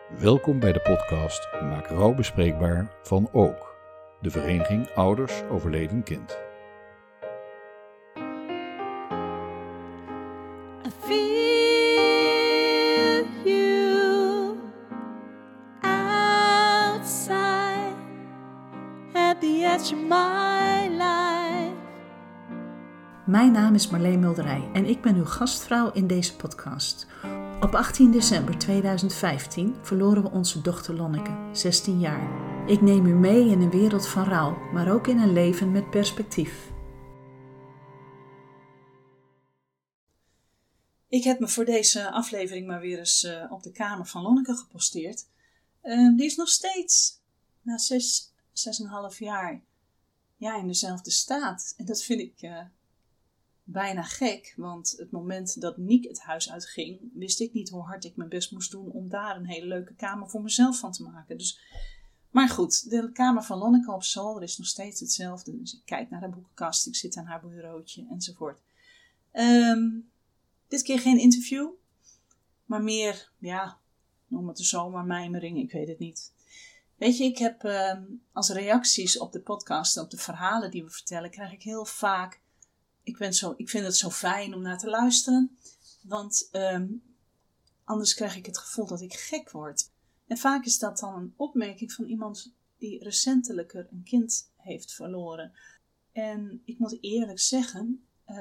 Welkom bij de podcast Maak rouw bespreekbaar van OOK, de Vereniging Ouders Overleden Kind. I feel you outside at the edge of my life. Mijn naam is Marleen Mulderij en ik ben uw gastvrouw in deze podcast. Op 18 december 2015 verloren we onze dochter Lonneke, 16 jaar. Ik neem u mee in een wereld van rouw, maar ook in een leven met perspectief. Ik heb me voor deze aflevering maar weer eens op de kamer van Lonneke geposteerd. Die is nog steeds, na 6,5 jaar, in dezelfde staat. En dat vind ik bijna gek, want het moment dat Niek het huis uitging, wist ik niet hoe hard ik mijn best moest doen om daar een hele leuke kamer voor mezelf van te maken. Maar goed, de kamer van Lonneke op zolder is nog steeds hetzelfde. Dus ik kijk naar haar boekenkast, ik zit aan haar bureautje enzovoort. Dit keer geen interview, maar meer, noem het de zomermijmering, ik weet het niet. Weet je, ik heb als reacties op de podcast en op de verhalen die we vertellen, krijg ik heel vaak: ik vind het zo fijn om naar te luisteren, want anders krijg ik het gevoel dat ik gek word. En vaak is dat dan een opmerking van iemand die recentelijker een kind heeft verloren. En ik moet eerlijk zeggen,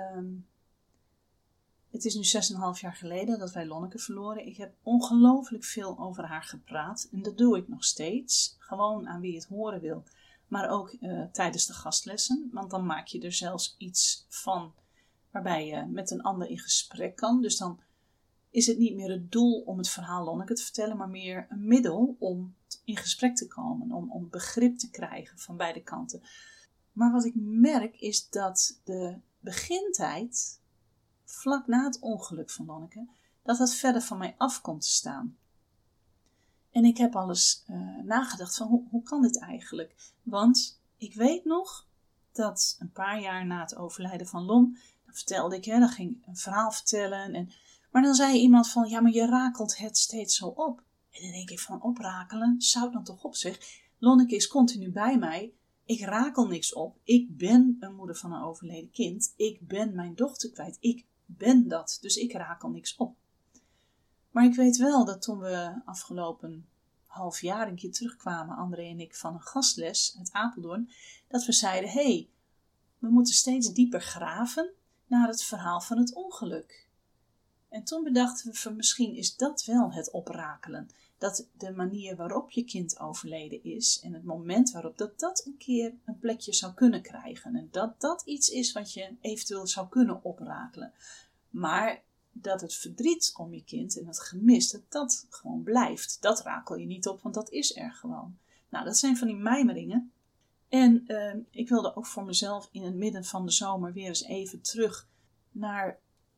het is nu 6,5 jaar geleden dat wij Lonneke verloren. Ik heb ongelooflijk veel over haar gepraat en dat doe ik nog steeds. Gewoon aan wie het horen wil. Maar ook tijdens de gastlessen, want dan maak je er zelfs iets van waarbij je met een ander in gesprek kan. Dus dan is het niet meer het doel om het verhaal Lonneke te vertellen, maar meer een middel om in gesprek te komen, om begrip te krijgen van beide kanten. Maar wat ik merk is dat de begintijd, vlak na het ongeluk van Lonneke, dat verder van mij af komt te staan. En ik heb alles nagedacht van hoe kan dit eigenlijk? Want ik weet nog dat een paar jaar na het overlijden van Lon, dan vertelde ik, dan ging ik een verhaal vertellen. Maar dan zei iemand van, maar je rakelt het steeds zo op. En dan denk ik van, oprakelen, zou dan toch op zeg. Lonneke is continu bij mij. Ik rakel niks op. Ik ben een moeder van een overleden kind. Ik ben mijn dochter kwijt. Ik ben dat. Dus ik rakel niks op. Maar ik weet wel dat toen we afgelopen half jaar een keer terugkwamen, André en ik, van een gastles uit Apeldoorn, dat we zeiden, we moeten steeds dieper graven naar het verhaal van het ongeluk. En toen bedachten we van, misschien is dat wel het oprakelen. Dat de manier waarop je kind overleden is en het moment waarop dat een keer een plekje zou kunnen krijgen. En dat iets is wat je eventueel zou kunnen oprakelen. Maar dat het verdriet om je kind en het gemis, dat gewoon blijft. Dat rakel je niet op, want dat is er gewoon. Nou, dat zijn van die mijmeringen. En ik wilde ook voor mezelf in het midden van de zomer weer eens even terug naar,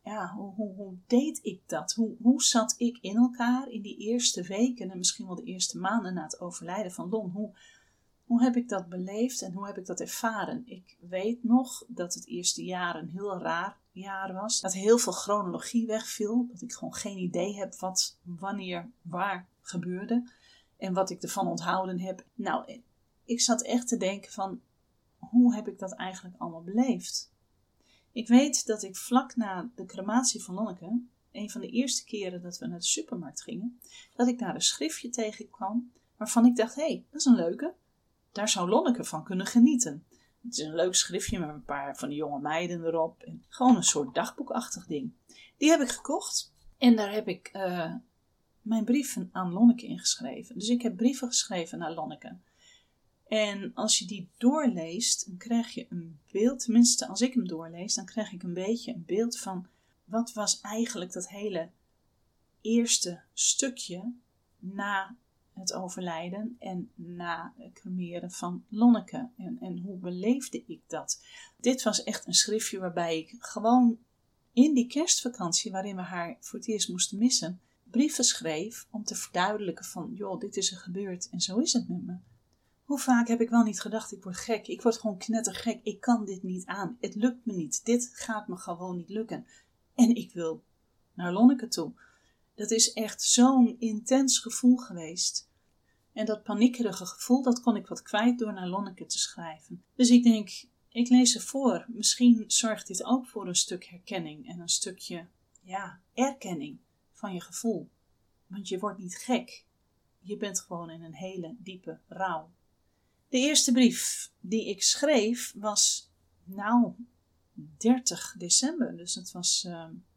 hoe deed ik dat? Hoe zat ik in elkaar in die eerste weken en misschien wel de eerste maanden na het overlijden van Lon? Hoe heb ik dat beleefd en hoe heb ik dat ervaren? Ik weet nog dat het eerste jaar een heel raar jaar was. Dat heel veel chronologie wegviel. Dat ik gewoon geen idee heb wat, wanneer, waar gebeurde. En wat ik ervan onthouden heb. Nou, ik zat echt te denken van, hoe heb ik dat eigenlijk allemaal beleefd? Ik weet dat ik vlak na de crematie van Lonneke, een van de eerste keren dat we naar de supermarkt gingen, dat ik daar een schriftje tegenkwam waarvan ik dacht, dat is een leuke. Daar zou Lonneke van kunnen genieten. Het is een leuk schriftje met een paar van die jonge meiden erop. En gewoon een soort dagboekachtig ding. Die heb ik gekocht. En daar heb ik mijn brieven aan Lonneke ingeschreven. Dus ik heb brieven geschreven naar Lonneke. En als je die doorleest, dan krijg je een beeld. Tenminste, als ik hem doorlees, dan krijg ik een beetje een beeld van wat was eigenlijk dat hele eerste stukje na het overlijden en na het cremeren van Lonneke. En hoe beleefde ik dat? Dit was echt een schriftje waarbij ik gewoon in die kerstvakantie, waarin we haar voor het eerst moesten missen, brieven schreef om te verduidelijken van, dit is er gebeurd en zo is het met me. Hoe vaak heb ik wel niet gedacht, ik word gek. Ik word gewoon knettergek. Ik kan dit niet aan. Het lukt me niet. Dit gaat me gewoon niet lukken. En ik wil naar Lonneke toe. Dat is echt zo'n intens gevoel geweest. En dat paniekerige gevoel, dat kon ik wat kwijt door naar Lonneke te schrijven. Dus ik denk, ik lees ze voor. Misschien zorgt dit ook voor een stuk herkenning en een stukje, erkenning van je gevoel. Want je wordt niet gek. Je bent gewoon in een hele diepe rouw. De eerste brief die ik schreef was, 30 december. Dus het was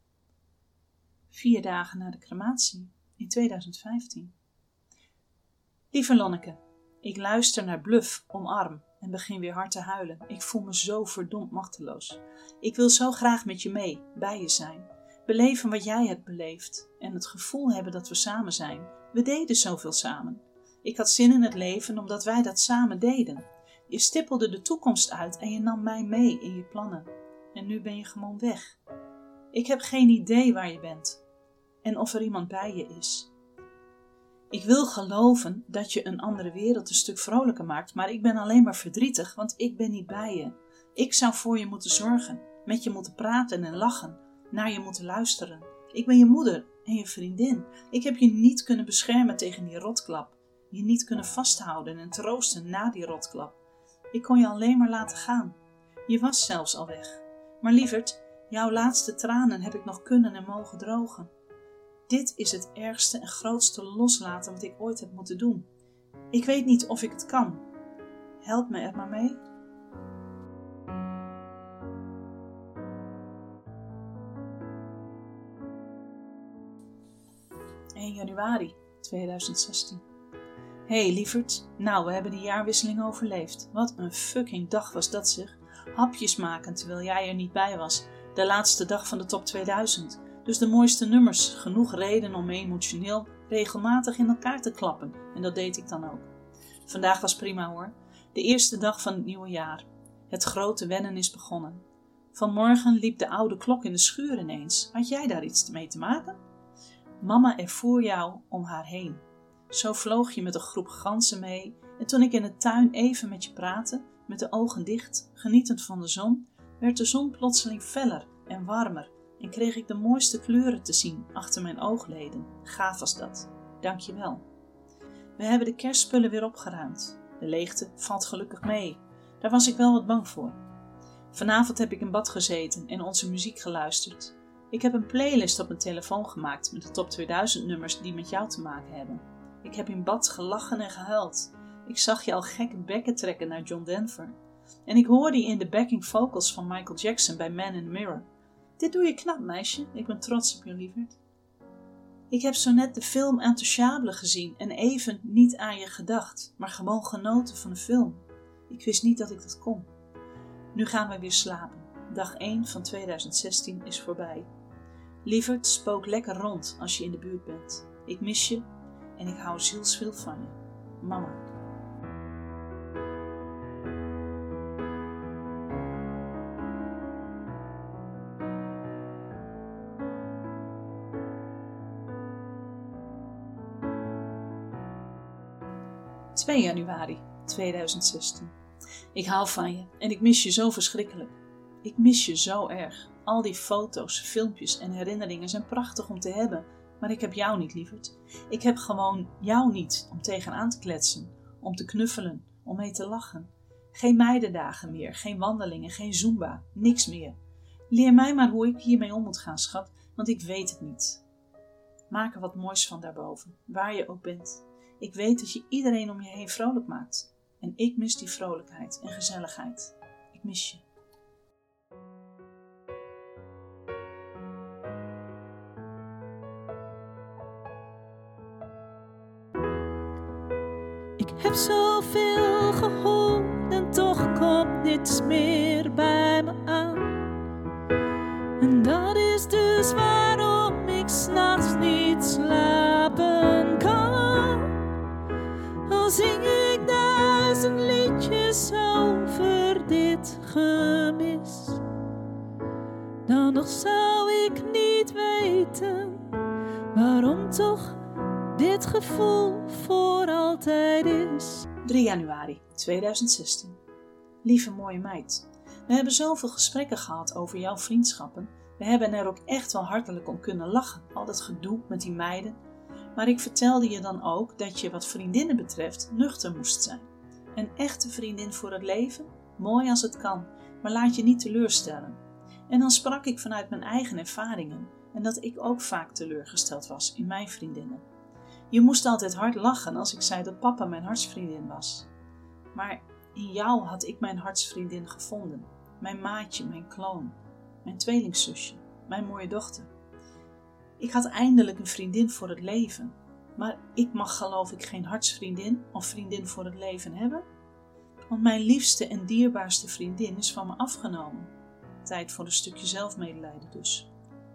4 dagen na de crematie in 2015. Lieve Lonneke, ik luister naar Bluff, Omarm en begin weer hard te huilen. Ik voel me zo verdomd machteloos. Ik wil zo graag met je mee, bij je zijn. Beleven wat jij hebt beleefd en het gevoel hebben dat we samen zijn. We deden zoveel samen. Ik had zin in het leven omdat wij dat samen deden. Je stippelde de toekomst uit en je nam mij mee in je plannen. En nu ben je gewoon weg. Ik heb geen idee waar je bent en of er iemand bij je is. Ik wil geloven dat je een andere wereld een stuk vrolijker maakt, maar ik ben alleen maar verdrietig, want ik ben niet bij je. Ik zou voor je moeten zorgen, met je moeten praten en lachen, naar je moeten luisteren. Ik ben je moeder en je vriendin. Ik heb je niet kunnen beschermen tegen die rotklap, je niet kunnen vasthouden en troosten na die rotklap. Ik kon je alleen maar laten gaan. Je was zelfs al weg. Maar lieverd, jouw laatste tranen heb ik nog kunnen en mogen drogen. Dit is het ergste en grootste loslaten wat ik ooit heb moeten doen. Ik weet niet of ik het kan. Help me er maar mee. Januari 2016. Hey lieverd, we hebben de jaarwisseling overleefd. Wat een fucking dag was dat zeg. Hapjes maken terwijl jij er niet bij was. De laatste dag van de top 2000. Dus de mooiste nummers, genoeg reden om emotioneel regelmatig in elkaar te klappen. En dat deed ik dan ook. Vandaag was prima hoor. De eerste dag van het nieuwe jaar. Het grote wennen is begonnen. Vanmorgen liep de oude klok in de schuur ineens. Had jij daar iets mee te maken? Mama ervoer jou om haar heen. Zo vloog je met een groep ganzen mee. En toen ik in de tuin even met je praatte, met de ogen dicht, genietend van de zon, werd de zon plotseling feller en warmer. En kreeg ik de mooiste kleuren te zien achter mijn oogleden. Gaaf was dat. Dank je wel. We hebben de kerstspullen weer opgeruimd. De leegte valt gelukkig mee. Daar was ik wel wat bang voor. Vanavond heb ik in bad gezeten en onze muziek geluisterd. Ik heb een playlist op mijn telefoon gemaakt met de top 2000 nummers die met jou te maken hebben. Ik heb in bad gelachen en gehuild. Ik zag je al gekke bekken trekken naar John Denver. En ik hoorde je in de backing vocals van Michael Jackson bij Man in the Mirror. Dit doe je knap, meisje. Ik ben trots op je, lieverd. Ik heb zo net de film Intouchable gezien en even niet aan je gedacht, maar gewoon genoten van de film. Ik wist niet dat ik dat kon. Nu gaan we weer slapen. Dag 1 van 2016 is voorbij. Lieverd, spook lekker rond als je in de buurt bent. Ik mis je en ik hou zielsveel van je. Mama. Januari 2016. Ik hou van je en ik mis je zo verschrikkelijk. Ik mis je zo erg. Al die foto's, filmpjes en herinneringen zijn prachtig om te hebben, maar ik heb jou niet, lieverd. Ik heb gewoon jou niet om tegenaan te kletsen, om te knuffelen, om mee te lachen. Geen meidendagen meer, geen wandelingen, geen zumba, niks meer. Leer mij maar hoe ik hiermee om moet gaan, schat, want ik weet het niet. Maak er wat moois van daarboven, waar je ook bent. Ik weet dat je iedereen om je heen vrolijk maakt. En ik mis die vrolijkheid en gezelligheid. Ik mis je. Ik heb zoveel gehoord en toch komt niets meer bij me aan. En dat is dus waarom ik 's nachts niet slapen kan. Al zing ik 1000 liedjes over dit gemis, dan nog zou ik niet weten waarom toch dit gevoel voor altijd is. 3 januari 2016. Lieve mooie meid, we hebben zoveel gesprekken gehad over jouw vriendschappen, We hebben er ook echt wel hartelijk om kunnen lachen, al dat gedoe met die meiden. Maar ik vertelde je dan ook dat je wat vriendinnen betreft nuchter moest zijn. Een echte vriendin voor het leven, mooi als het kan, maar laat je niet teleurstellen. En dan sprak ik vanuit mijn eigen ervaringen en dat ik ook vaak teleurgesteld was in mijn vriendinnen. Je moest altijd hard lachen als ik zei dat papa mijn hartsvriendin was. Maar in jou had ik mijn hartsvriendin gevonden. Mijn maatje, mijn kloon, mijn tweelingzusje, mijn mooie dochter. Ik had eindelijk een vriendin voor het leven. Maar ik mag geloof ik geen hartsvriendin of vriendin voor het leven hebben. Want mijn liefste en dierbaarste vriendin is van me afgenomen. Tijd voor een stukje zelfmedelijden dus.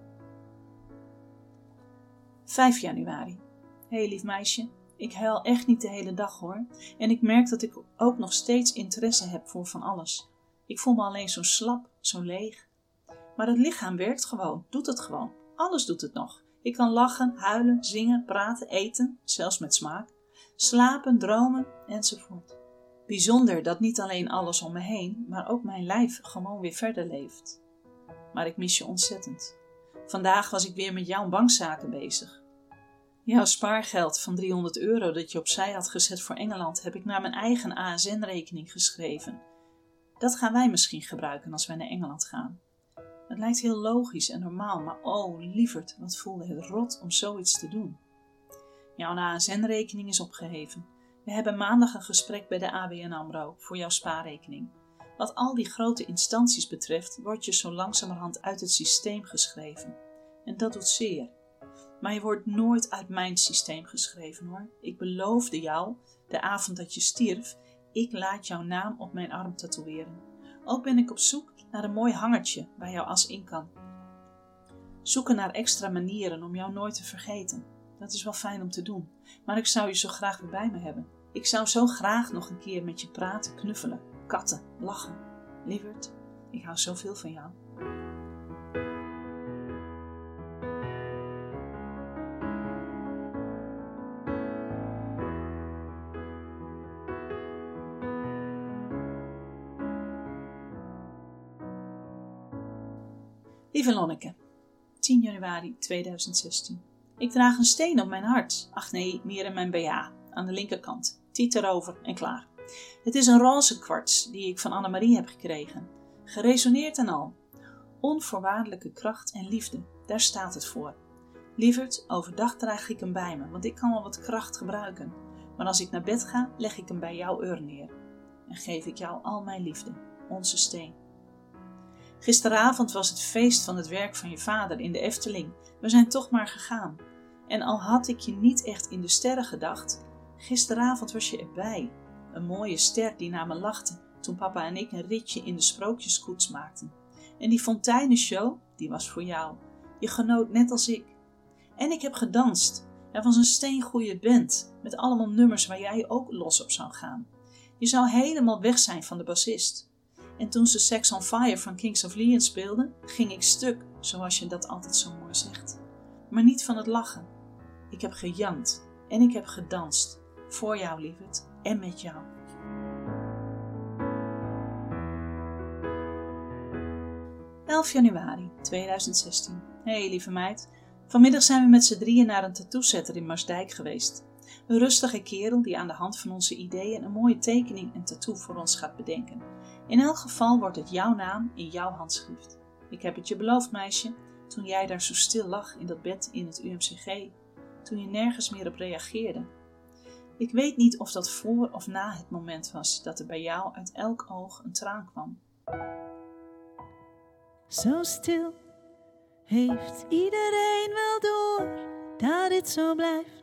5 januari. Hé lief meisje, ik huil echt niet de hele dag hoor. En ik merk dat ik ook nog steeds interesse heb voor van alles. Ik voel me alleen zo slap, zo leeg. Maar het lichaam werkt gewoon, doet het gewoon. Alles doet het nog. Ik kan lachen, huilen, zingen, praten, eten, zelfs met smaak. Slapen, dromen, enzovoort. Bijzonder dat niet alleen alles om me heen, maar ook mijn lijf gewoon weer verder leeft. Maar ik mis je ontzettend. Vandaag was ik weer met jouw bankzaken bezig. Jouw spaargeld van €300 dat je opzij had gezet voor Engeland heb ik naar mijn eigen ASN-rekening geschreven. Dat gaan wij misschien gebruiken als wij naar Engeland gaan. Het lijkt heel logisch en normaal, maar oh lieverd, wat voelde het rot om zoiets te doen. Jouw ASN-rekening is opgeheven. We hebben maandag een gesprek bij de ABN AMRO voor jouw spaarrekening. Wat al die grote instanties betreft, word je zo langzamerhand uit het systeem geschreven. En dat doet zeer. Maar je wordt nooit uit mijn systeem geschreven hoor. Ik beloofde jou, de avond dat je stierf, ik laat jouw naam op mijn arm tatoeëren. Ook ben ik op zoek naar een mooi hangertje waar jouw as in kan. Zoeken naar extra manieren om jou nooit te vergeten. Dat is wel fijn om te doen, maar ik zou je zo graag weer bij me hebben. Ik zou zo graag nog een keer met je praten, knuffelen, katten, lachen. Lieverd, ik hou zoveel van jou. Lieve Lonneke, 10 januari 2016. Ik draag een steen op mijn hart. Ach nee, meer in mijn BH, aan de linkerkant. Tiet erover en klaar. Het is een roze kwarts die ik van Annemarie heb gekregen. Geresoneerd en al. Onvoorwaardelijke kracht en liefde, daar staat het voor. Lieverd, overdag draag ik hem bij me, want ik kan wel wat kracht gebruiken. Maar als ik naar bed ga, leg ik hem bij jouw oor neer. En geef ik jou al mijn liefde, onze steen. Gisteravond was het feest van het werk van je vader in de Efteling. We zijn toch maar gegaan. En al had ik je niet echt in de sterren gedacht, gisteravond was je erbij. Een mooie ster die naar me lachte toen papa en ik een ritje in de sprookjeskoets maakten. En die fonteinenshow, die was voor jou. Je genoot net als ik. En ik heb gedanst. Er was een steengoeie band met allemaal nummers waar jij ook los op zou gaan. Je zou helemaal weg zijn van de bassist. En toen ze Sex on Fire van Kings of Leon speelden, ging ik stuk, zoals je dat altijd zo mooi zegt. Maar niet van het lachen. Ik heb gejankt en ik heb gedanst. Voor jou, lieverd, en met jou. Januari 2016. Hé, lieve meid. Vanmiddag zijn we met z'n drieën naar een tattoo-setter in Marsdijk geweest. Een rustige kerel die aan de hand van onze ideeën een mooie tekening en tattoo voor ons gaat bedenken. In elk geval wordt het jouw naam in jouw handschrift. Ik heb het je beloofd, meisje, toen jij daar zo stil lag in dat bed in het UMCG, toen je nergens meer op reageerde. Ik weet niet of dat voor of na het moment was dat er bij jou uit elk oog een traan kwam. Zo stil heeft iedereen wel door dat dit zo blijft.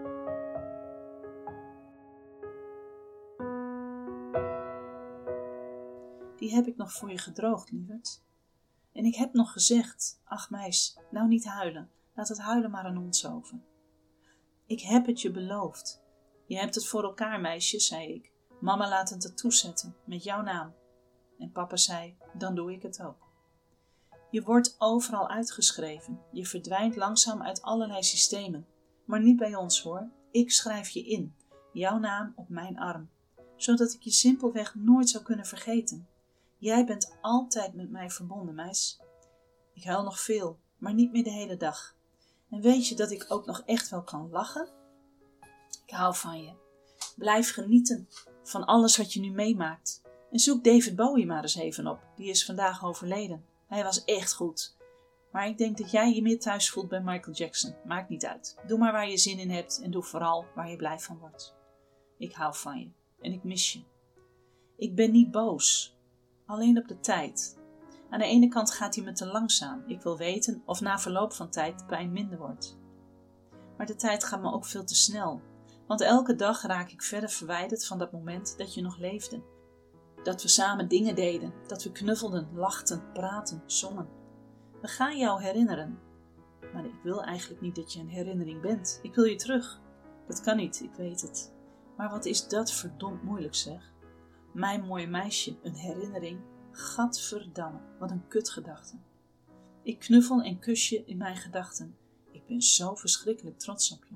Die heb ik nog voor je gedroogd, lieverd. En ik heb nog gezegd, ach meis, nou niet huilen, laat het huilen maar aan ons over. Ik heb het je beloofd. Je hebt het voor elkaar, meisje, zei ik. Mama laat een tattoo zetten, met jouw naam. En papa zei, dan doe ik het ook. Je wordt overal uitgeschreven. Je verdwijnt langzaam uit allerlei systemen. Maar niet bij ons hoor. Ik schrijf je in. Jouw naam op mijn arm. Zodat ik je simpelweg nooit zou kunnen vergeten. Jij bent altijd met mij verbonden, meis. Ik huil nog veel, maar niet meer de hele dag. En weet je dat ik ook nog echt wel kan lachen? Ik hou van je. Blijf genieten van alles wat je nu meemaakt. En zoek David Bowie maar eens even op. Die is vandaag overleden. Hij was echt goed. Maar ik denk dat jij je meer thuis voelt bij Michael Jackson. Maakt niet uit. Doe maar waar je zin in hebt en doe vooral waar je blij van wordt. Ik hou van je en ik mis je. Ik ben niet boos. Alleen op de tijd. Aan de ene kant gaat hij me te langzaam. Ik wil weten of na verloop van tijd de pijn minder wordt. Maar de tijd gaat me ook veel te snel. Want elke dag raak ik verder verwijderd van dat moment dat je nog leefde. Dat we samen dingen deden. Dat we knuffelden, lachten, praten, zongen. We gaan jou herinneren. Maar ik wil eigenlijk niet dat je een herinnering bent. Ik wil je terug. Dat kan niet, ik weet het. Maar wat is dat verdomd moeilijk zeg. Mijn mooie meisje, een herinnering. Gadverdamme, wat een kutgedachte. Ik knuffel en kus je in mijn gedachten. Ik ben zo verschrikkelijk trots op je.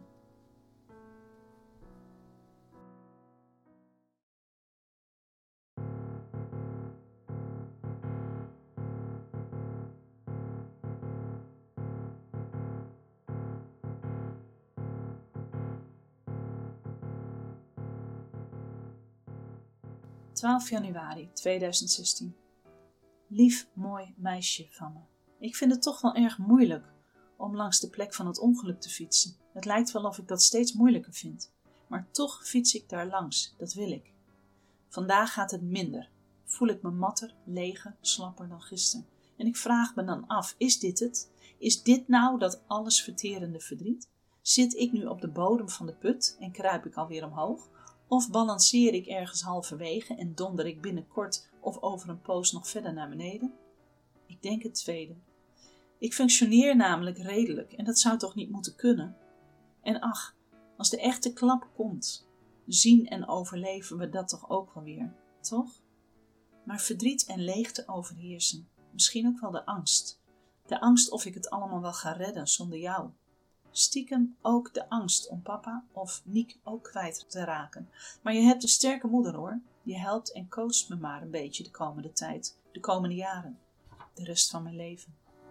(12 januari 2016) Lief mooi meisje van me. Ik vind het toch wel erg moeilijk om langs de plek van het ongeluk te fietsen. Het lijkt wel of ik dat steeds moeilijker vind. Maar toch fiets ik daar langs, dat wil ik. Vandaag gaat het minder. Voel ik me matter, leger, slapper dan gisteren. En ik vraag me dan af, is dit het? Is dit nou dat alles verterende verdriet? Zit ik nu op de bodem van de put en kruip ik alweer omhoog? Of balanceer ik ergens halverwege en donder ik binnenkort of over een poos nog verder naar beneden? Ik denk het tweede. Ik functioneer namelijk redelijk en dat zou toch niet moeten kunnen? En ach, als de echte klap komt, zien en overleven we dat toch ook wel weer, toch? Maar verdriet en leegte overheersen, misschien ook wel de angst. De angst of ik het allemaal wel ga redden zonder jou. Stiekem ook de angst om papa of Niek ook kwijt te raken. Maar je hebt een sterke moeder hoor. Je helpt en coacht me maar een beetje de komende tijd. De komende jaren. De rest van mijn leven.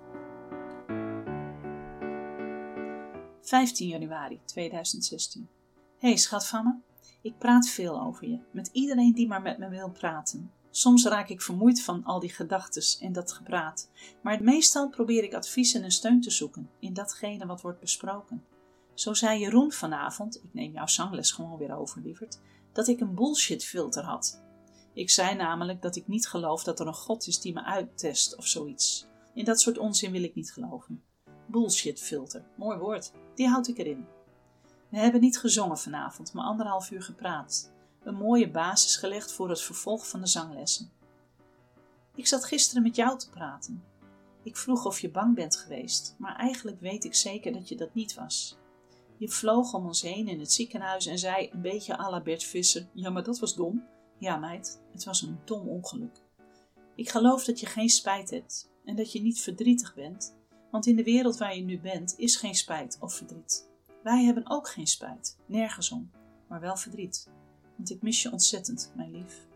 15 januari 2016. Hey schat van me. Ik praat veel over je. Met iedereen die maar met me wil praten. Soms raak ik vermoeid van al die gedachtes en dat gepraat. Maar meestal probeer ik adviezen en steun te zoeken in datgene wat wordt besproken. Zo zei Jeroen vanavond, ik neem jouw zangles gewoon weer over lieverd, dat ik een bullshit filter had. Ik zei namelijk dat ik niet geloof dat er een God is die me uittest of zoiets. In dat soort onzin wil ik niet geloven. Bullshit filter, mooi woord, die houd ik erin. We hebben niet gezongen vanavond, maar 1,5 uur gepraat. Een mooie basis gelegd voor het vervolg van de zanglessen. Ik zat gisteren met jou te praten. Ik vroeg of je bang bent geweest, maar eigenlijk weet ik zeker dat je dat niet was. Je vloog om ons heen in het ziekenhuis en zei een beetje à la Bert Visser, ja maar dat was dom. Ja meid, het was een dom ongeluk. Ik geloof dat je geen spijt hebt en dat je niet verdrietig bent, want in de wereld waar je nu bent is geen spijt of verdriet. Wij hebben ook geen spijt, nergens om, maar wel verdriet. Want ik mis je ontzettend, mijn lief.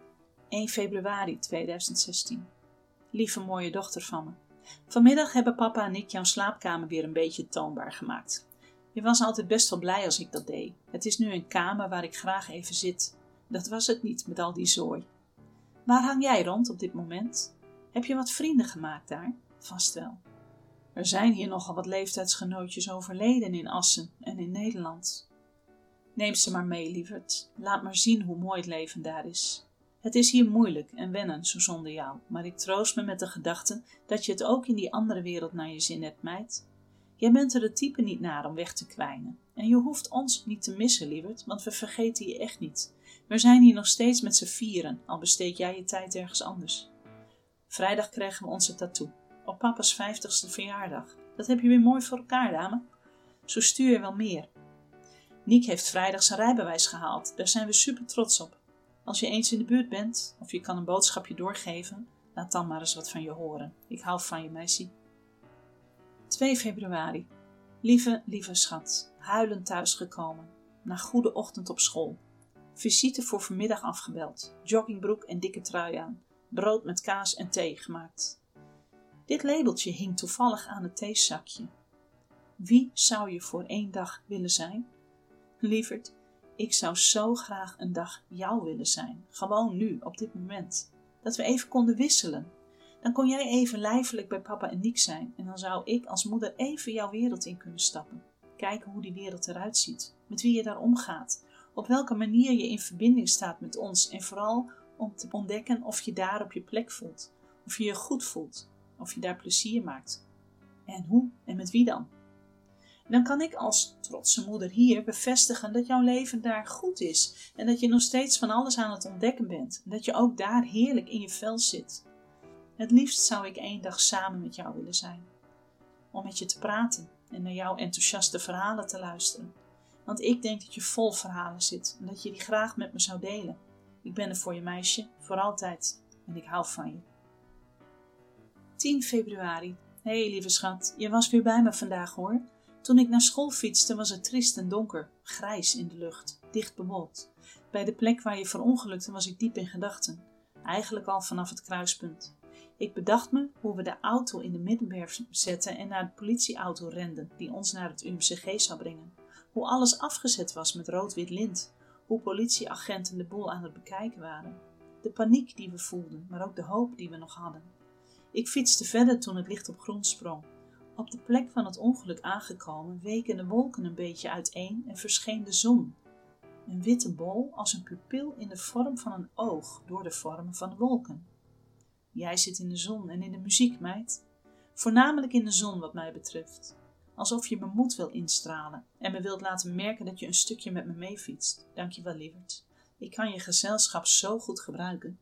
1 februari 2016. Lieve mooie dochter van me. Vanmiddag hebben papa en ik jouw slaapkamer weer een beetje toonbaar gemaakt. Je was altijd best wel blij als ik dat deed. Het is nu een kamer waar ik graag even zit. Dat was het niet met al die zooi. Waar hang jij rond op dit moment? Heb je wat vrienden gemaakt daar? Vast wel. Er zijn hier nogal wat leeftijdsgenootjes overleden in Assen en in Nederland. Neem ze maar mee, lieverd. Laat maar zien hoe mooi het leven daar is. Het is hier moeilijk en wennen, zo zonder jou, maar ik troost me met de gedachte dat je het ook in die andere wereld naar je zin hebt, meid. Jij bent er het type niet naar om weg te kwijnen. En je hoeft ons niet te missen, lieverd, want we vergeten je echt niet. We zijn hier nog steeds met z'n vieren, al besteed jij je tijd ergens anders. Vrijdag krijgen we onze tattoo. Op papa's 50ste verjaardag. Dat heb je weer mooi voor elkaar, dame. Zo stuur je wel meer. Niek heeft vrijdag zijn rijbewijs gehaald. Daar zijn we super trots op. Als je eens in de buurt bent, of je kan een boodschapje doorgeven, laat dan maar eens wat van je horen. Ik hou van je, meisje. 2 februari. Lieve schat, huilend thuisgekomen. Na goede ochtend op school. Visite voor vanmiddag afgebeld. Joggingbroek en dikke trui aan. Brood met kaas en thee gemaakt. Dit labeltje hing toevallig aan het theezakje. Wie zou je voor 1 dag willen zijn? Lieverd, ik zou zo graag een dag jou willen zijn. Gewoon nu, op dit moment. Dat we even konden wisselen. Dan kon jij even lijfelijk bij papa en Niek zijn. En dan zou ik als moeder even jouw wereld in kunnen stappen. Kijken hoe die wereld eruit ziet. Met wie je daar omgaat. Op welke manier je in verbinding staat met ons. En vooral om te ontdekken of je daar op je plek voelt. Of je je goed voelt. Of je daar plezier maakt. En hoe en met wie dan? Dan kan ik als trotse moeder hier bevestigen dat jouw leven daar goed is. En dat je nog steeds van alles aan het ontdekken bent. En dat je ook daar heerlijk in je vel zit. Het liefst zou ik 1 dag samen met jou willen zijn. Om met je te praten en naar jouw enthousiaste verhalen te luisteren. Want ik denk dat je vol verhalen zit en dat je die graag met me zou delen. Ik ben er voor je meisje, voor altijd. En ik hou van je. 10 februari. Hé lieve schat, je was weer bij me vandaag hoor. Toen ik naar school fietste was het triest en donker, grijs in de lucht, dicht bewolkt. Bij de plek waar je verongelukte was ik diep in gedachten. Eigenlijk al vanaf het kruispunt. Ik bedacht me hoe we de auto in de middenberm zetten en naar de politieauto renden die ons naar het UMCG zou brengen. Hoe alles afgezet was met rood-wit lint. Hoe politieagenten de boel aan het bekijken waren. De paniek die we voelden, maar ook de hoop die we nog hadden. Ik fietste verder toen het licht op groen sprong. Op de plek van het ongeluk aangekomen weken de wolken een beetje uiteen en verscheen de zon. Een witte bol als een pupil in de vorm van een oog door de vormen van de wolken. Jij zit in de zon en in de muziek, meid. Voornamelijk in de zon wat mij betreft. Alsof je mijn moed wil instralen en me wilt laten merken dat je een stukje met me meefietst. Dank je wel, lieverd. Ik kan je gezelschap zo goed gebruiken.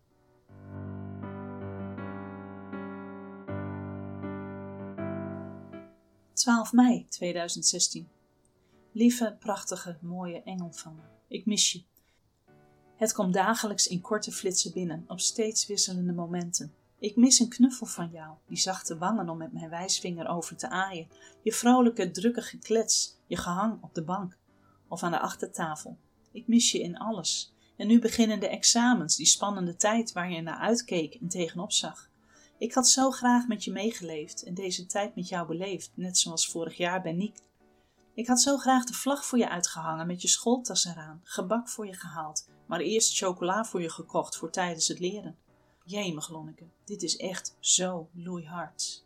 12 mei 2016. Lieve, prachtige, mooie engel van me. Ik mis je. Het komt dagelijks in korte flitsen binnen, op steeds wisselende momenten. Ik mis een knuffel van jou, die zachte wangen om met mijn wijsvinger over te aaien, je vrolijke, drukke geklets, je gehang op de bank of aan de achtertafel. Ik mis je in alles. En nu beginnen de examens, die spannende tijd waar je naar uitkeek en tegenop zag. Ik had zo graag met je meegeleefd en deze tijd met jou beleefd, net zoals vorig jaar bij Niek. Ik had zo graag de vlag voor je uitgehangen met je schooltas eraan, gebak voor je gehaald, maar eerst chocola voor je gekocht voor tijdens het leren. Jemig, Lonneke, dit is echt zo loeihard.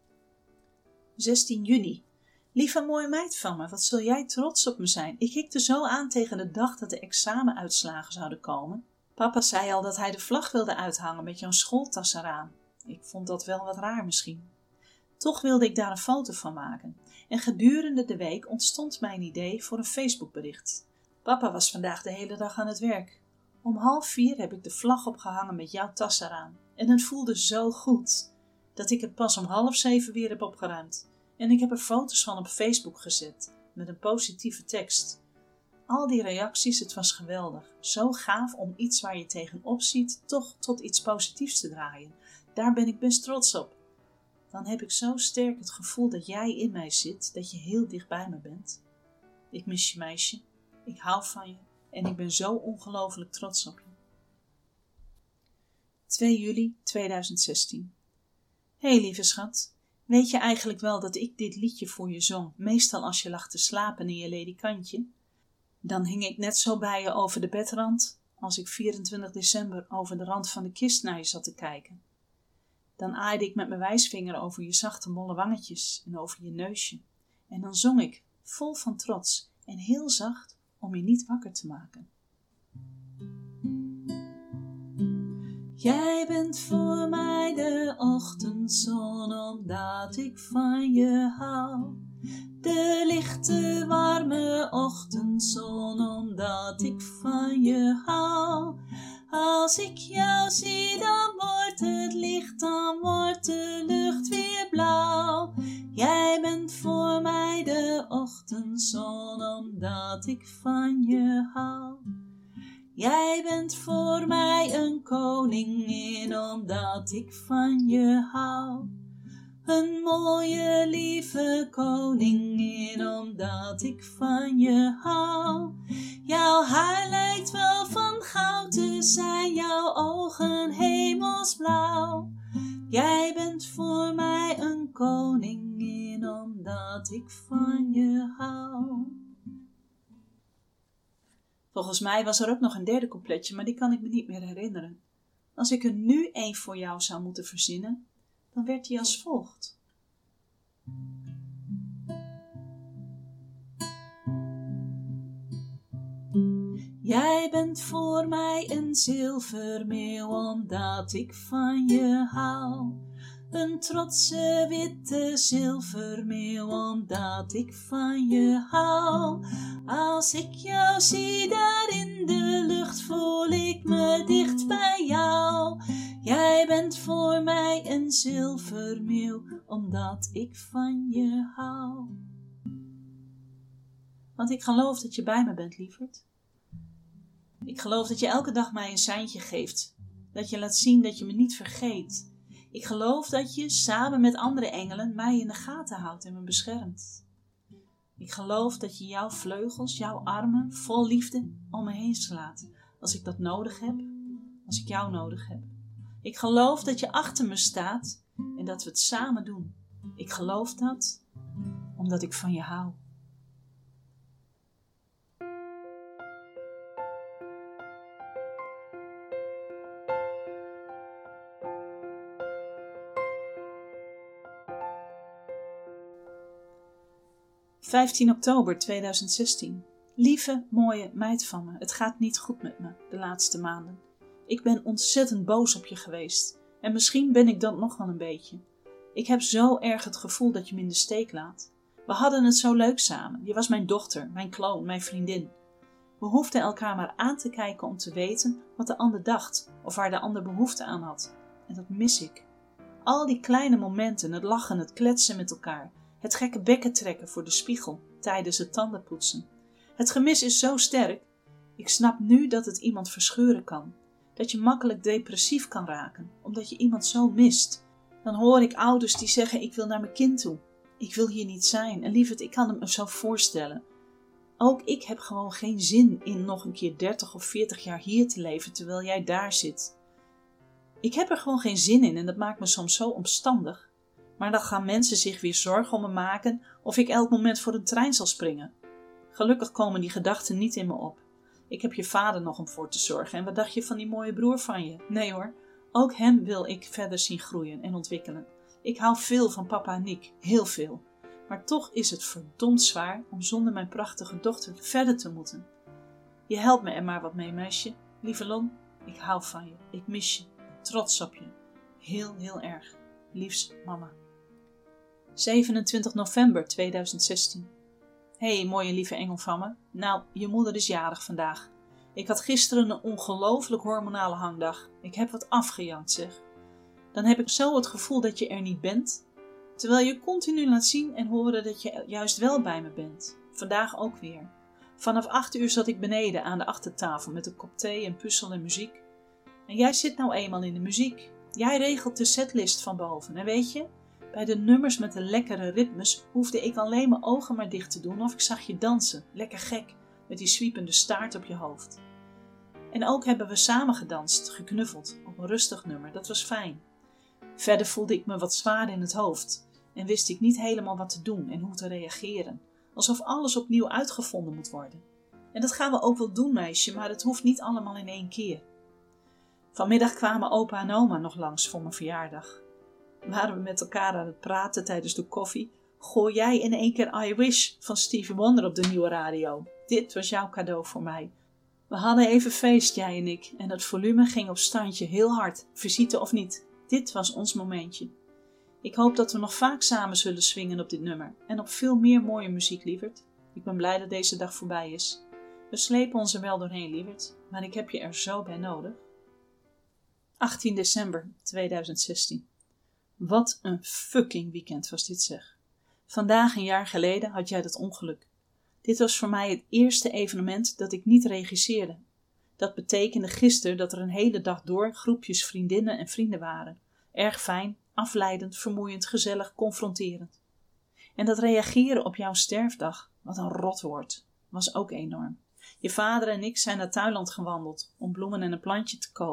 16 juni. Lieve mooie meid van me, wat zul jij trots op me zijn. Ik hikte zo aan tegen de dag dat de examenuitslagen zouden komen. Papa zei al dat hij de vlag wilde uithangen met jouw schooltas eraan. Ik vond dat wel wat raar misschien. Toch wilde ik daar een foto van maken. En gedurende de week ontstond mijn idee voor een Facebookbericht. Papa was vandaag de hele dag aan het werk. Om 3:30 heb ik de vlag opgehangen met jouw tas eraan. En het voelde zo goed, dat ik het pas om 6:30 weer heb opgeruimd. En ik heb er foto's van op Facebook gezet, met een positieve tekst. Al die reacties, het was geweldig. Zo gaaf om iets waar je tegenop ziet, toch tot iets positiefs te draaien. Daar ben ik best trots op. Dan heb ik zo sterk het gevoel dat jij in mij zit, dat je heel dicht bij me bent. Ik mis je, meisje. Ik hou van je en ik ben zo ongelooflijk trots op je. 2 juli 2016. Hé lieve schat, weet je eigenlijk wel dat ik dit liedje voor je zong, meestal als je lag te slapen in je ledikantje? Dan hing ik net zo bij je over de bedrand, als ik 24 december over de rand van de kist naar je zat te kijken. Dan aaide ik met mijn wijsvinger over je zachte molle wangetjes en over je neusje. En dan zong ik, vol van trots en heel zacht, om je niet wakker te maken. Jij bent voor mij de ochtendzon, omdat ik van je hou. De lichte, warme ochtendzon, omdat ik van je hou. Als ik jou zie, dan wordt het licht, dan wordt de lucht weer blauw. Jij bent voor mij de ochtendzon, omdat ik van je hou. Jij bent voor mij een koningin, omdat ik van je hou. Een mooie, lieve koningin, omdat ik van je hou. Jouw haar lijkt wel van goud te zijn, jouw ogen hemelsblauw. Jij bent voor mij een koningin, omdat ik van je hou. Volgens mij was er ook nog een derde coupletje, maar die kan ik me niet meer herinneren. Als ik er nu één voor jou zou moeten verzinnen, dan werd die als volgt. Jij bent voor mij een zilvermeeuw, omdat ik van je hou. Een trotse witte zilvermeeuw, omdat ik van je hou. Als ik jou zie daar in de lucht, voel ik me dicht bij jou. Jij bent voor mij een zilvermeeuw, omdat ik van je hou. Want ik geloof dat je bij me bent, lieverd. Ik geloof dat je elke dag mij een seintje geeft. Dat je laat zien dat je me niet vergeet. Ik geloof dat je samen met andere engelen mij in de gaten houdt en me beschermt. Ik geloof dat je jouw vleugels, jouw armen vol liefde om me heen slaat. Als ik dat nodig heb, als ik jou nodig heb. Ik geloof dat je achter me staat en dat we het samen doen. Ik geloof dat omdat ik van je hou. (15 oktober 2016). Lieve, mooie meid van me, het gaat niet goed met me de laatste maanden. Ik ben ontzettend boos op je geweest. En misschien ben ik dat nog wel een beetje. Ik heb zo erg het gevoel dat je me in de steek laat. We hadden het zo leuk samen. Je was mijn dochter, mijn kloon, mijn vriendin. We hoefden elkaar maar aan te kijken om te weten wat de ander dacht of waar de ander behoefte aan had. En dat mis ik. Al die kleine momenten, het lachen, het kletsen met elkaar. Het gekke bekken trekken voor de spiegel tijdens het tandenpoetsen. Het gemis is zo sterk. Ik snap nu dat het iemand verscheuren kan. Dat je makkelijk depressief kan raken, omdat je iemand zo mist. Dan hoor ik ouders die zeggen, ik wil naar mijn kind toe. Ik wil hier niet zijn. En lieverd, ik kan het me zo voorstellen. Ook ik heb gewoon geen zin in nog een keer 30 of 40 jaar hier te leven, terwijl jij daar zit. Ik heb er gewoon geen zin in en dat maakt me soms zo omstandig. Maar dan gaan mensen zich weer zorgen om me maken of ik elk moment voor een trein zal springen. Gelukkig komen die gedachten niet in me op. Ik heb je vader nog om voor te zorgen. En wat dacht je van die mooie broer van je? Nee hoor, ook hem wil ik verder zien groeien en ontwikkelen. Ik hou veel van papa en Nick, heel veel. Maar toch is het verdomd zwaar om zonder mijn prachtige dochter verder te moeten. Je helpt me er maar wat mee, meisje. Lieve Lon, ik hou van je. Ik mis je. Trots op je. Heel, heel erg. Liefst mama. 27 november 2016. Hey, mooie lieve engel van me. Nou, je moeder is jarig vandaag. Ik had gisteren een ongelooflijk hormonale hangdag. Ik heb wat afgejankt, zeg. Dan heb ik zo het gevoel dat je er niet bent, terwijl je continu laat zien en horen dat je juist wel bij me bent. Vandaag ook weer. Vanaf 8 uur zat ik beneden aan de achtertafel met een kop thee, een puzzel en muziek. En jij zit nou eenmaal in de muziek. Jij regelt de setlist van boven. En weet je, bij de nummers met de lekkere ritmes hoefde ik alleen mijn ogen maar dicht te doen of ik zag je dansen. Lekker gek, met die zwiepende staart op je hoofd. En ook hebben we samen gedanst, geknuffeld, op een rustig nummer. Dat was fijn. Verder voelde ik me wat zwaar in het hoofd en wist ik niet helemaal wat te doen en hoe te reageren. Alsof alles opnieuw uitgevonden moet worden. En dat gaan we ook wel doen, meisje, maar het hoeft niet allemaal in één keer. Vanmiddag kwamen opa en oma nog langs voor mijn verjaardag. Waren we met elkaar aan het praten tijdens de koffie, gooi jij in één keer I Wish van Stevie Wonder op de nieuwe radio. Dit was jouw cadeau voor mij. We hadden even feest, jij en ik, en het volume ging op standje heel hard, visite of niet. Dit was ons momentje. Ik hoop dat we nog vaak samen zullen swingen op dit nummer en op veel meer mooie muziek, lieverd. Ik ben blij dat deze dag voorbij is. We slepen ons er wel doorheen, lieverd, maar ik heb je er zo bij nodig. 18 december 2016. Wat een fucking weekend was dit, zeg. Vandaag een jaar geleden had jij dat ongeluk. Dit was voor mij het eerste evenement dat ik niet regisseerde. Dat betekende gisteren dat er een hele dag door groepjes vriendinnen en vrienden waren. Erg fijn, afleidend, vermoeiend, gezellig, confronterend. En dat reageren op jouw sterfdag, wat een rotwoord, was ook enorm. Je vader en ik zijn naar Tuinland gewandeld om bloemen en een plantje te kopen.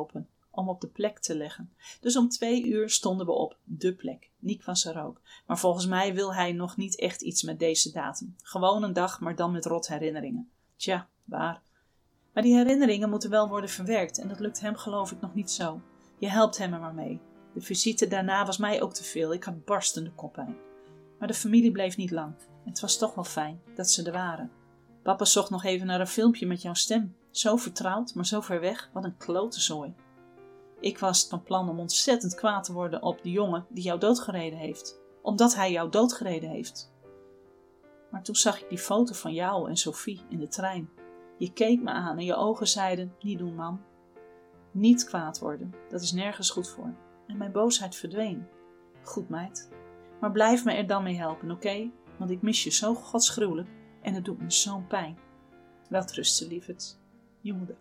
om op de plek te leggen. Dus om 2 uur stonden we op de plek. Niek was er ook. Maar volgens mij wil hij nog niet echt iets met deze datum. Gewoon een dag, maar dan met rot herinneringen. Tja, waar. Maar die herinneringen moeten wel worden verwerkt en dat lukt hem geloof ik nog niet zo. Je helpt hem er maar mee. De visite daarna was mij ook te veel. Ik had barstende koppijn. Maar de familie bleef niet lang. Het was toch wel fijn dat ze er waren. Papa zocht nog even naar een filmpje met jouw stem. Zo vertrouwd, maar zo ver weg. Wat een klote zooi. Ik was van plan om ontzettend kwaad te worden op de jongen die jou doodgereden heeft. Omdat hij jou doodgereden heeft. Maar toen zag ik die foto van jou en Sophie in de trein. Je keek me aan en je ogen zeiden, niet doen mam. Niet kwaad worden, dat is nergens goed voor. En mijn boosheid verdween. Goed meid. Maar blijf me er dan mee helpen, oké? Want ik mis je zo godsgruwelijk en het doet me zo'n pijn. Welterusten, lieverd. Je moeder.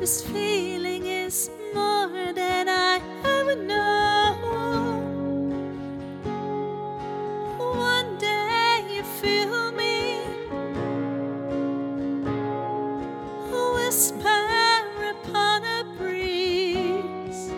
This feeling is more than I ever know. One day you feel me whisper upon a breeze.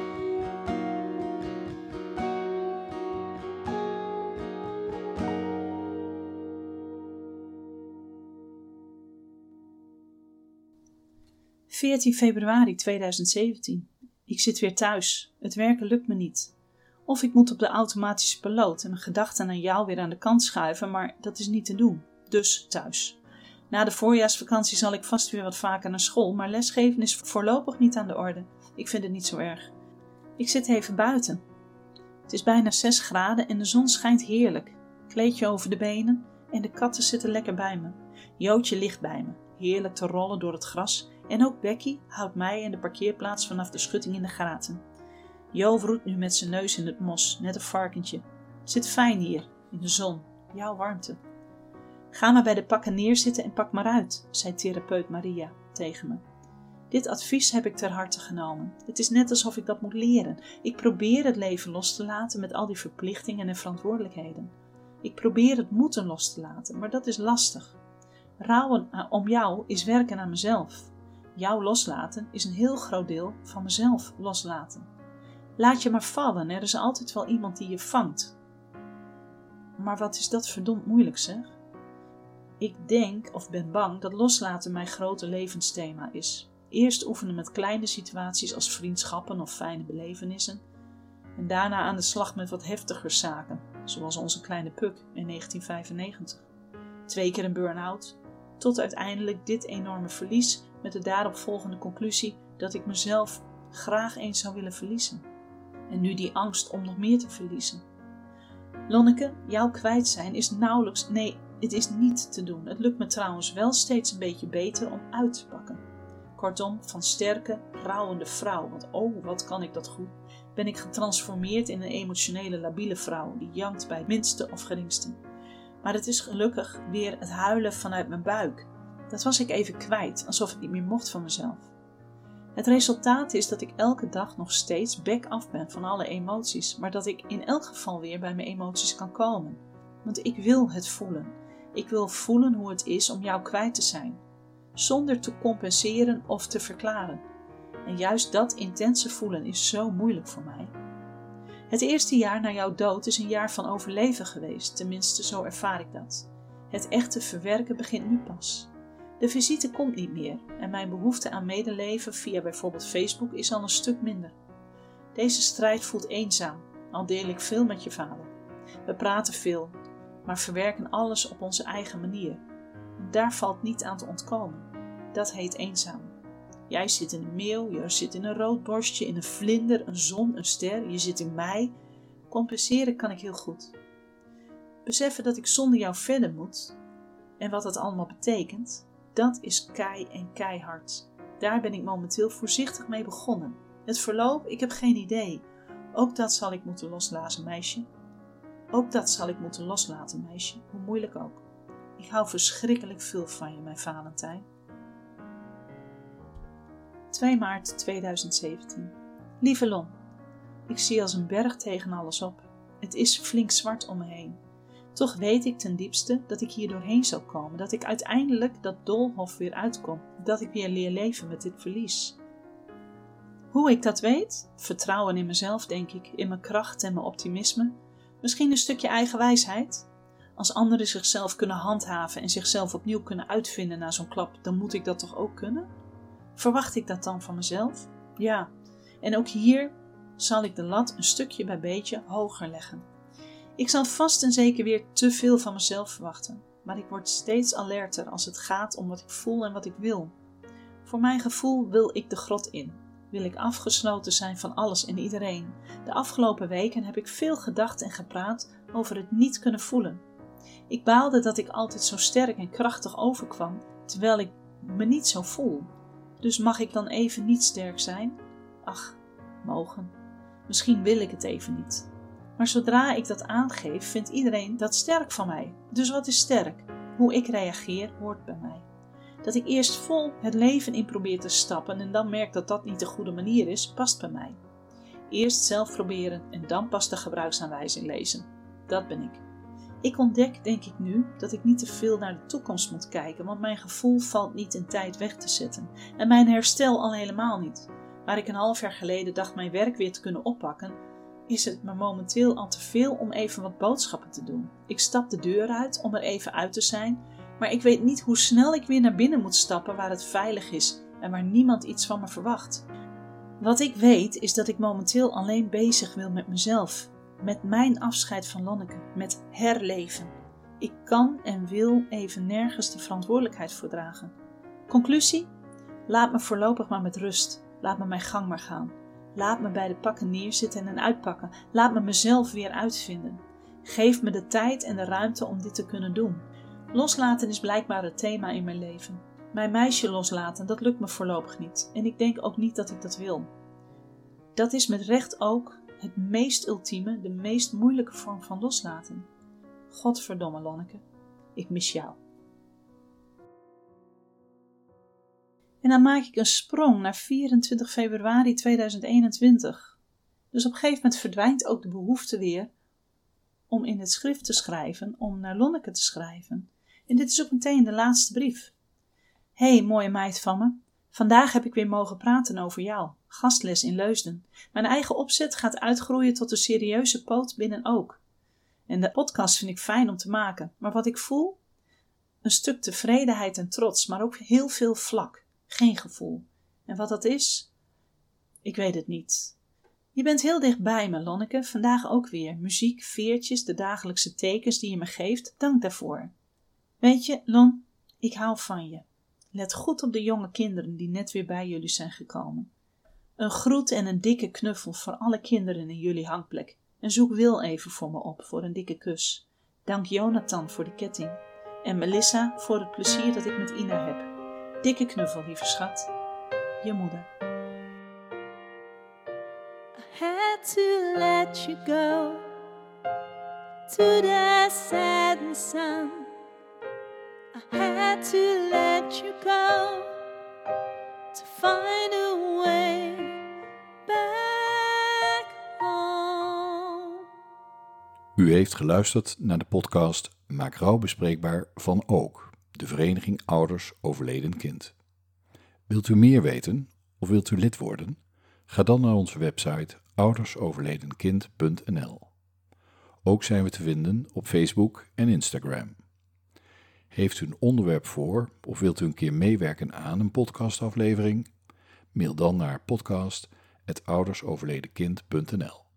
(14 februari 2017). Ik zit weer thuis. Het werken lukt me niet. Of ik moet op de automatische piloot en mijn gedachten aan jou weer aan de kant schuiven, maar dat is niet te doen. Dus thuis. Na de voorjaarsvakantie zal ik vast weer wat vaker naar school, maar lesgeven is voorlopig niet aan de orde. Ik vind het niet zo erg. Ik zit even buiten. Het is bijna 6 graden en de zon schijnt heerlijk. Kleedje over de benen en de katten zitten lekker bij me. Jootje ligt bij me, heerlijk te rollen door het gras. En ook Becky houdt mij en de parkeerplaats vanaf de schutting in de gaten. Jo wroet nu met zijn neus in het mos, net een varkentje. Zit fijn hier, in de zon, jouw warmte. Ga maar bij de pakken neerzitten en pak maar uit, zei therapeut Maria tegen me. Dit advies heb ik ter harte genomen. Het is net alsof ik dat moet leren. Ik probeer het leven los te laten met al die verplichtingen en verantwoordelijkheden. Ik probeer het moeten los te laten, maar dat is lastig. Rouwen om jou is werken aan mezelf. Jou loslaten is een heel groot deel van mezelf loslaten. Laat je maar vallen, er is altijd wel iemand die je vangt. Maar wat is dat verdomd moeilijk, zeg? Ik denk of ben bang dat loslaten mijn grote levensthema is. Eerst oefenen met kleine situaties als vriendschappen of fijne belevenissen. En daarna aan de slag met wat heftiger zaken, zoals onze kleine Puk in 1995. 2 keer een burn-out, tot uiteindelijk dit enorme verlies met de daaropvolgende conclusie dat ik mezelf graag eens zou willen verliezen. En nu die angst om nog meer te verliezen. Lonneke, jou kwijt zijn is nauwelijks, nee, het is niet te doen. Het lukt me trouwens wel steeds een beetje beter om uit te pakken. Kortom, van sterke, rouwende vrouw, want oh, wat kan ik dat goed, ben ik getransformeerd in een emotionele, labiele vrouw die jankt bij het minste of geringste. Maar het is gelukkig weer het huilen vanuit mijn buik. Dat was ik even kwijt, alsof ik niet meer mocht van mezelf. Het resultaat is dat ik elke dag nog steeds back af ben van alle emoties, maar dat ik in elk geval weer bij mijn emoties kan komen. Want ik wil het voelen. Ik wil voelen hoe het is om jou kwijt te zijn, zonder te compenseren of te verklaren. En juist dat intense voelen is zo moeilijk voor mij. Het eerste jaar na jouw dood is een jaar van overleven geweest, tenminste zo ervaar ik dat. Het echte verwerken begint nu pas. De visite komt niet meer en mijn behoefte aan medeleven via bijvoorbeeld Facebook is al een stuk minder. Deze strijd voelt eenzaam, al deel ik veel met je vader. We praten veel, maar verwerken alles op onze eigen manier. En daar valt niet aan te ontkomen. Dat heet eenzaam. Jij zit in een meeuw, je zit in een roodborstje, in een vlinder, een zon, een ster, je zit in mij. Compenseren kan ik heel goed. Beseffen dat ik zonder jou verder moet en wat dat allemaal betekent, dat is keihard. Daar ben ik momenteel voorzichtig mee begonnen. Het verloop, ik heb geen idee. Ook dat zal ik moeten loslaten, meisje. Hoe moeilijk ook. Ik hou verschrikkelijk veel van je, mijn Valentijn. 2 maart 2017. Lieve Lon, ik zie als een berg tegen alles op. Het is flink zwart om me heen. Toch weet ik ten diepste dat ik hier doorheen zal komen, dat ik uiteindelijk dat doolhof weer uitkom, dat ik weer leer leven met dit verlies. Hoe ik dat weet? Vertrouwen in mezelf, denk ik, in mijn kracht en mijn optimisme. Misschien een stukje eigen wijsheid. Als anderen zichzelf kunnen handhaven en zichzelf opnieuw kunnen uitvinden na zo'n klap, dan moet ik dat toch ook kunnen? Verwacht ik dat dan van mezelf? Ja, en ook hier zal ik de lat een stukje bij beetje hoger leggen. Ik zal vast en zeker weer te veel van mezelf verwachten, maar ik word steeds alerter als het gaat om wat ik voel en wat ik wil. Voor mijn gevoel wil ik de grot in. Wil ik afgesloten zijn van alles en iedereen. De afgelopen weken heb ik veel gedacht en gepraat over het niet kunnen voelen. Ik baalde dat ik altijd zo sterk en krachtig overkwam, terwijl ik me niet zo voel. Dus mag ik dan even niet sterk zijn? Ach, mogen. Misschien wil ik het even niet. Maar zodra ik dat aangeef, vindt iedereen dat sterk van mij. Dus wat is sterk? Hoe ik reageer hoort bij mij. Dat ik eerst vol het leven in probeer te stappen en dan merk dat dat niet de goede manier is, past bij mij. Eerst zelf proberen en dan pas de gebruiksaanwijzing lezen. Dat ben ik. Ik ontdek, denk ik nu, dat ik niet te veel naar de toekomst moet kijken, want mijn gevoel valt niet in tijd weg te zetten. En mijn herstel al helemaal niet. Waar ik een half jaar geleden dacht mijn werk weer te kunnen oppakken, is het me momenteel al te veel om even wat boodschappen te doen. Ik stap de deur uit om er even uit te zijn, maar ik weet niet hoe snel ik weer naar binnen moet stappen waar het veilig is en waar niemand iets van me verwacht. Wat ik weet is dat ik momenteel alleen bezig wil met mezelf, met mijn afscheid van Lonneke, met herleven. Ik kan en wil even nergens de verantwoordelijkheid voor dragen. Conclusie? Laat me voorlopig maar met rust. Laat me mijn gang maar gaan. Laat me bij de pakken neerzitten en uitpakken. Laat me mezelf weer uitvinden. Geef me de tijd en de ruimte om dit te kunnen doen. Loslaten is blijkbaar het thema in mijn leven. Mijn meisje loslaten, dat lukt me voorlopig niet. En ik denk ook niet dat ik dat wil. Dat is met recht ook het meest ultieme, de meest moeilijke vorm van loslaten. Godverdomme, Lonneke, ik mis jou. En dan maak ik een sprong naar 24 februari 2021. Dus op een gegeven moment verdwijnt ook de behoefte weer om in het schrift te schrijven, om naar Lonneke te schrijven. En dit is ook meteen de laatste brief. Hey, mooie meid van me. Vandaag heb ik weer mogen praten over jou. Gastles in Leusden. Mijn eigen opzet gaat uitgroeien tot een serieuze poot binnen ook. En de podcast vind ik fijn om te maken. Maar wat ik voel? Een stuk tevredenheid en trots, maar ook heel veel vlak. Geen gevoel. En wat dat is? Ik weet het niet. Je bent heel dicht bij me, Lonneke. Vandaag ook weer. Muziek, veertjes, de dagelijkse tekens die je me geeft. Dank daarvoor. Weet je, Lon, ik hou van je. Let goed op de jonge kinderen die net weer bij jullie zijn gekomen. Een groet en een dikke knuffel voor alle kinderen in jullie hangplek. En zoek Wil even voor me op voor een dikke kus. Dank Jonathan voor de ketting. En Melissa voor het plezier dat ik met Ina heb. Dikke knuffel, lieve schat. Je moeder. I had to let you go to the setting sun. I had to let you go to find a way back home. U heeft geluisterd naar de podcast Maak rouw bespreekbaar van Ook, de Vereniging Ouders Overleden Kind. Wilt u meer weten of wilt u lid worden? Ga dan naar onze website oudersoverledenkind.nl. Ook zijn we te vinden op Facebook en Instagram. Heeft u een onderwerp voor of wilt u een keer meewerken aan een podcastaflevering? Mail dan naar podcast@oudersoverledenkind.nl.